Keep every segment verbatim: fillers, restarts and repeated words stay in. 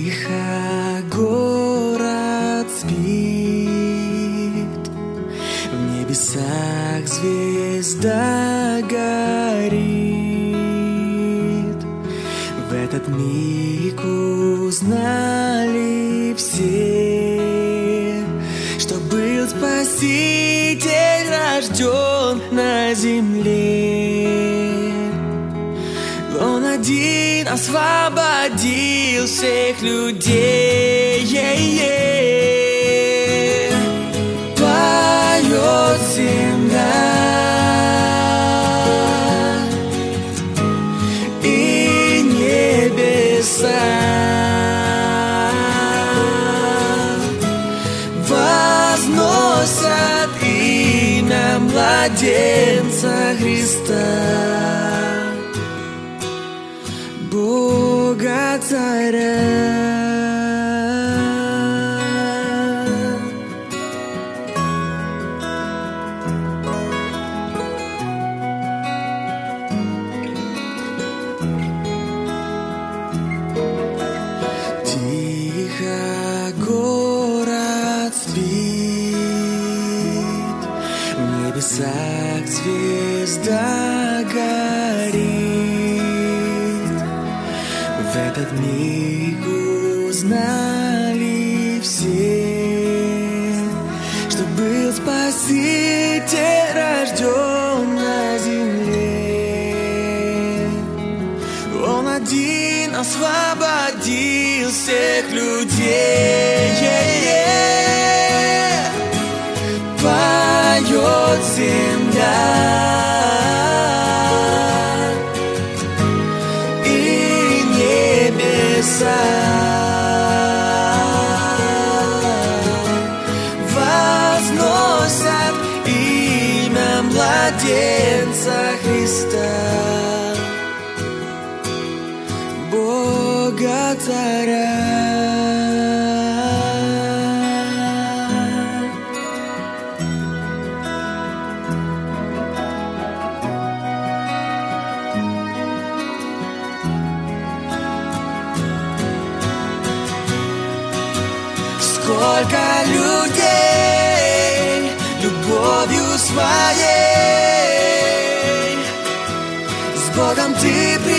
Тихо город спит, в небесах звезда горит. В этот миг узнали все, что был Спаситель рожден на земле. Он один освободил всех людей. Поет земля и небеса, возносят имя младенца Христа, Бога Царя. Тихо город спит, в небесах звезда горит. В этот миг узнали все, что был Спаситель рожден на земле. Он один освободил всех людей. Поет земля и небеса, возносят имя младенца Христа, Бога Царя. Сколько людей любовью своей с Богом ты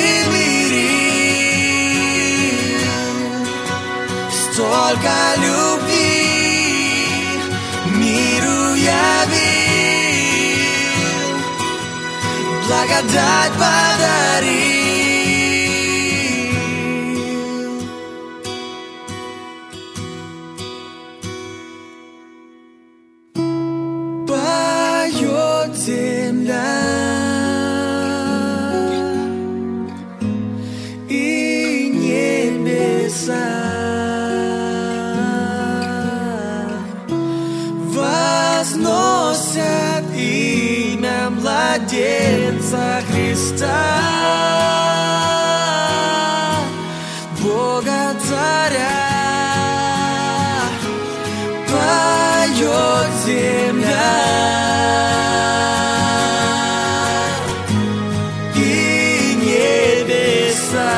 примирил, столько любви миру явил, благодать подарил. Поет земля и небеса, возносят имя младенца Христа, Бога Царя. Поет земля и небеса,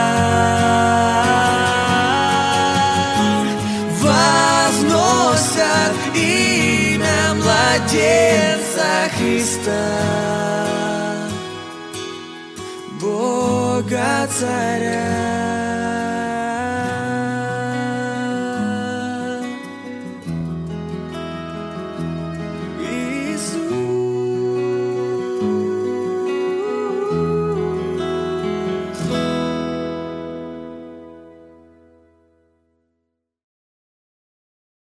возносят имя младенца Христа, Бога Царя.